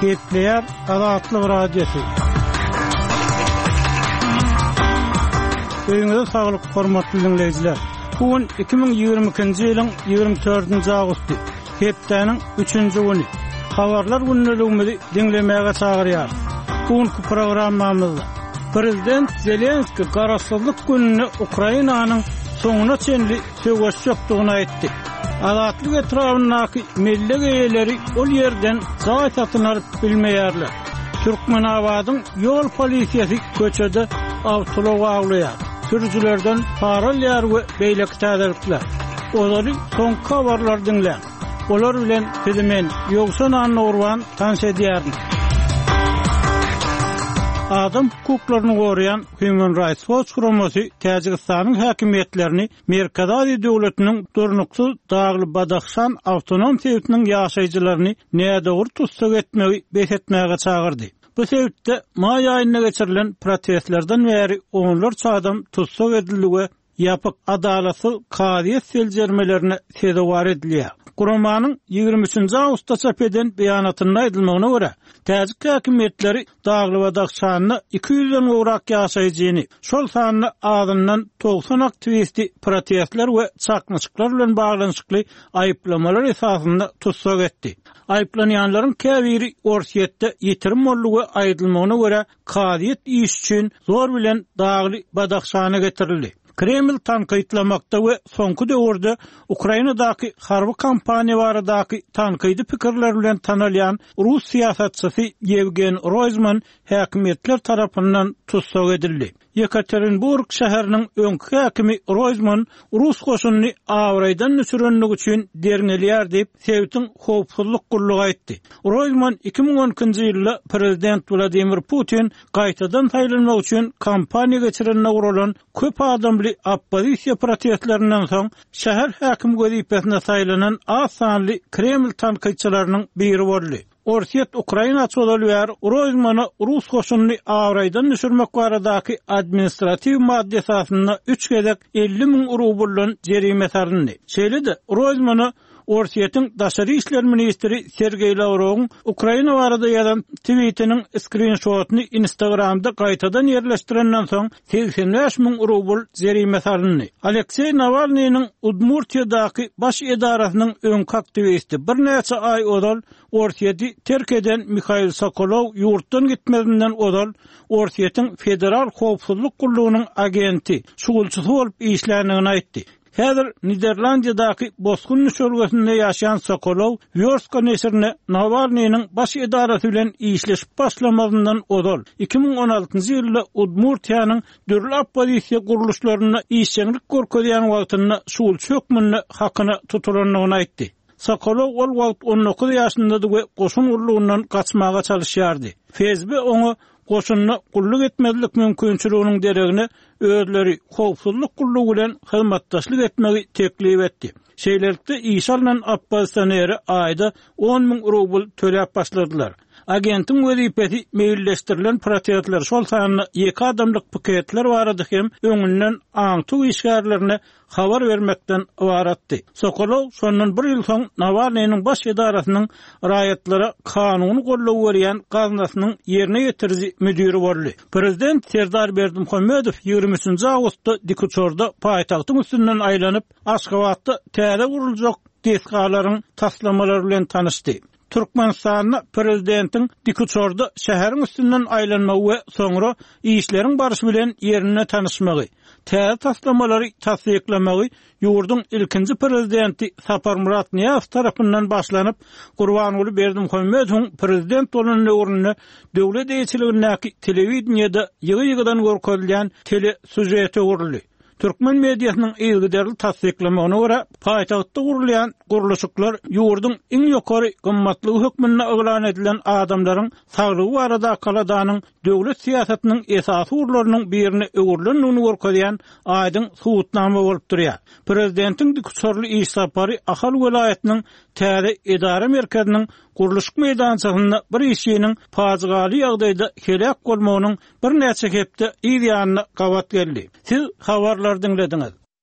Gepleyer Azatlyk Radiosu. Öňüňizde saglyk, hormatly dinleýijiler. Bugün 2022-nji ýylyň 24-nji agusty, hepdeniň 3-nji güni. Habarlar günneligimizi dinlemäge çagyrýar. Bugünkü programmamyzda Prezident Zelenski garaşsyzlyk gününi Ukrainanyň soňuna çenli söwüş ýokdugyny aýtdy. Azatlyk etrafyndaky millet eýeleri ol ýerden zaýat atynaryp bilmeýärler. Türkmenabadyň ýol polisiýasy köçede awtolog aglaýar. Sürücülerden paralýar we beýlek täzelikler. Olary soňky habarlar dinlän. Olar bilen bizimen ýoksan anlagurwan tanış edýärmi? Adam hukuklaryny gorayan Human Rights Watch gurulmasy Täjikistanyň häkimetlerini Merkezi döwletiniň durnuksuz Dagly Badakhşan awtonom sewtiniň ýaşaýjylaryny nädegir tutsak etmegi besetmäge çagyrdy. Bu sebäpde may aýyna geçirilen protestlerden bäri onlarça adam tutsak edildi ýapyk adalatsy kadyet seljermelerine sebäp edilýär. Gurulmanyň 23-nji awgustda çap eden beýanatynda aýdylmagyna görä, Täjik häkimetleri Dagly Badakhşanyny 200-den gowrak ýaşaýjyny, şol sanyny adından 90 aktivisti protestler we çakmyçyklar bilen baglanyşykly aýyplamalar esasynda tutsak etdi. Aýplanýanlaryň käbiri Orsiýetde ýetirim bollugy aýdylmagyna görä, kadyet iş üçin zor bilen Dagly Badakhşana getirildi. Kreml tanqytlamakda we soňky döwürde Ukrainadaky harby kampaniýa baradaky tanqydy pikirler bilen tanalýan Rus siýasatçysy Yevgen Roizman häkimetler tarapyndan tutsak edildi. Yekaterinburg şäheriniň öňkü häkimi Roizman Rus goşunyny awraýdan düşürenlik üçin dernelýär diýip Sewtiň howpsuzlyk gurulugy aýtdy. Roizman 2012-nji ýylda prezident Vladimir Putin gaýtadan saýlanmak üçin kampaniýa geçirenine gurulan köp adamly oppozisiýa protestlerinden soň şäher häkim gözipesine saýlanan az sanly Kreml tanqytçylarynyň biri boldy. Orsiýet Ukraina çolalýar Roizmana Rus goşunyny awraýdan düşürmek baradaky administrativ madde esasyna 3 gezek 50.000 rubl jerime salyndy. Şeýle-de Roizmana Orsiýetiň Daşary işler ministri Sergey Lavrowyň Ukraina barada ýazan tweetiniň screenshotny Instagramda gaýtadan ýerleşdirenden soň 85.000 rubl jerime salyndy. Aleksey Navalnyň Udmurtiýadaky baş edarasynyň öňkü aktivisti bir näçe aý odal Orsiýeti terk eden Mikhail Sokolov ýurtdan gitmedinden odal Orsiýetiň federal howpsuzlyk gurulugynyň agenti, şugulçysy bolup işlänigini aýtdy. Häzir Niderlandiýadaky Bosgun şöwresinde ýaşaýan Sokolov Wierska neşrine Navalnyň baş edarasy bilen işleşip başlamadyndan odal 2016-njy ýylda Udmurtiýanyň dörli oppozisiýa guruluşlaryna işçilik görkezýän wagtyna şuul çökmünde hakyna tutulanyny aýtdy. Sokolov ol wagt 19 ýaşyndadyr we goşun gurulugyndan gaçmaga çalışýardy. FSB oňa goşunyna gulluk etmezlik mümkinçiliginiň deregine özleri howpsuzlyk gurulugy bilen hyzmatdaşlyk etmegi teklip etdi. Şeýlelikde işalynan oppozisionery aýda 10.000 rubl töläp başladylar. Agentin wezipesi meýilleşdirilen protestler şol sanyny 2 adamlyk piketler barady hem öňünden aňty işgärlerine habar vermekden ibaratdy. Sokolov şondan 1 ýyl soň Navalnyň baş edarasynyň raýatlara kanuny gollaw berýän gaznasynyň ýerine ýetirji müdiri boldy. Prezident Serdar Berdimuhammedow 23-nji awgustda Dikuçorda paýtagtyň üstünden aýlanyp Aşgabatda täze guruljak deskalaryň taslamalary bilen tanışdy. Türkmenistanyň prezidentiň Dikuçorda şäheriň üstünden aýlanmagy we soňra işleriň barşy bilen ýerine tanışmagy, täze taslamalary tasdiklamagy ýurduň ilkinji prezidenti Saparmurat Niýazow tarapyndan başlanyp Gurbanuly Berdimuhammedowyň prezident bolan döwründe döwlet eýçiligindäki telewiziýada ýygy-ýygydan görkezilýän tele süjeti guruldy. Türkmen mediasynyň ilgiderli tasdiklamagyna görä, paýtagtda gurulýan guruluşyklar ýurduň iň ýokary gymmatlygy hökmünde elan edilen adamlaryň saglygy barada kaladanyň döwlet siýasatynyň esasy urlarynyň birini öwürlendigini görkezýän aýdyň subutnama bolup durýar. Prezidentiň Dikuçorly iş sapary Ahal welaýatynyň täze edara merkeziniň guruluşyk meýdançasyna bir işçiniň paýgaly ýagdaýda helak bolmagynyň bir näçe hepde ýygyanyna gawat geldi. Siz habarlar dinlediňiz.